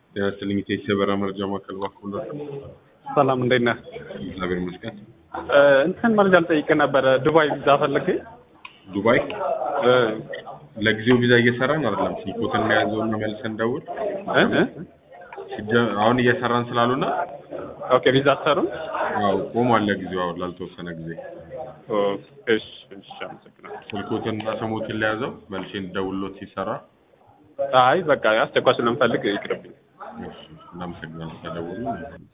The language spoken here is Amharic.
ጤናስጥልኝ የሰበራ መረጃ ማዕከል ባኩል ነው። ሰላም እንዴት ነህ? እግዚአብሔር ይመስገን። እንትን መረጃ ልጠይቅህ ነበረ። ዱባይ ቪዛ ፈልጌ። ዱባይ ለጊዜው ቪዛ እየሰራን አይደለም። ስልኮትን ያዘውና መልሰን ደውል። አሁን እየሰራን ስላሉና ኦኬ ቪዛ አሰሩም? አዎ ቆሟል ለጊዜው አሁን ላልተወሰነ ጊዜ። እሺ አመሰግናለሁ። ስልኮትና ስሞትን ለያዘው መልሼ እንደውሎት ሲሰራ አይ በቃ አስቸኳይ ስለምፈልግ ይቅርብኝ። እሺ እናመሰግናለን ስለደወሉ።